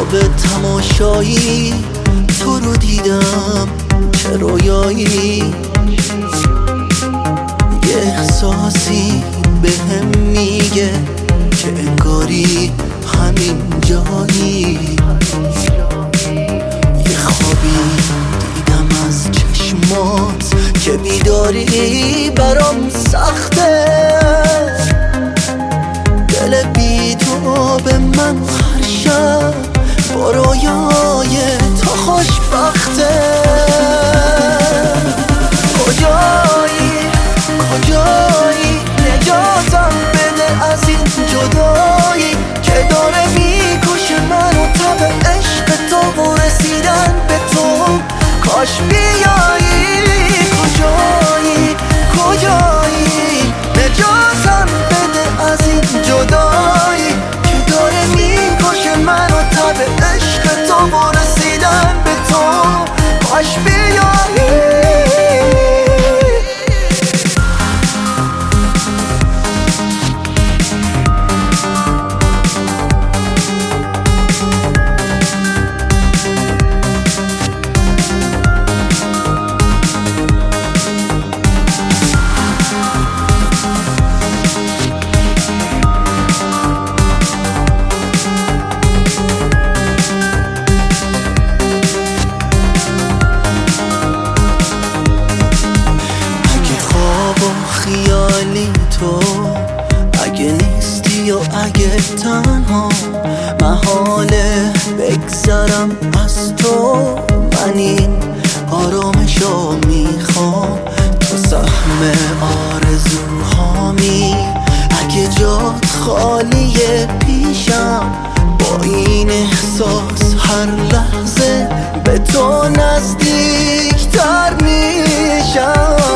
خواب تماشایی تو رو دیدم چه رویایی، یه احساسی بهم میگه که انگاری همین جایی. یه خوابی دیدم از چشمات که بیداری برام سخته، دل بی تو به من هر شب با رویای تو خوشبخته. کجایی نجاتم بده از این جدایی که داره میکشه منو تب عشق تو و رسیدن به تو. کاش بیایی. کجایی نجاتم بده از این جدایی که داره میکشه منو تب عشق تو و رسیدن به تو. کاش بیایی. خیالی تو اگه نیستی و اگه تنها محاله بگذرم از تو. من این آرامشو میخوام، تو سهم آرزوهامی. اگه جات خالیه پیشم با این احساس هر لحظه به تو نزدیکتر میشم.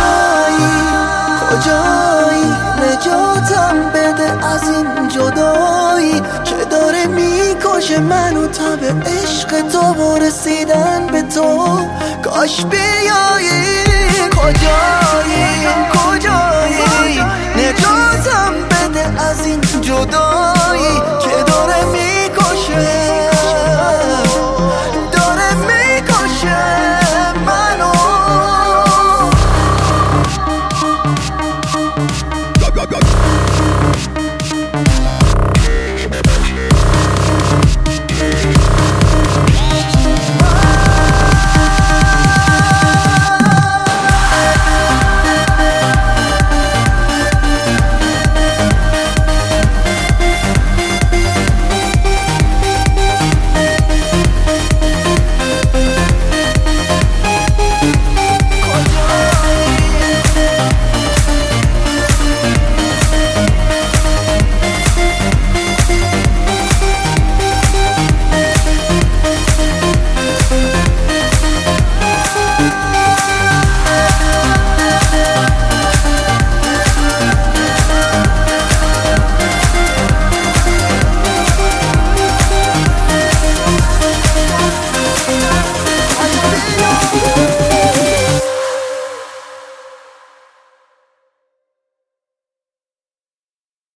کجایی نجاتم بده از این جدایی که داره میکشه منو تب عشق تو و رسیدن به تو. کاش بیایی. کجایی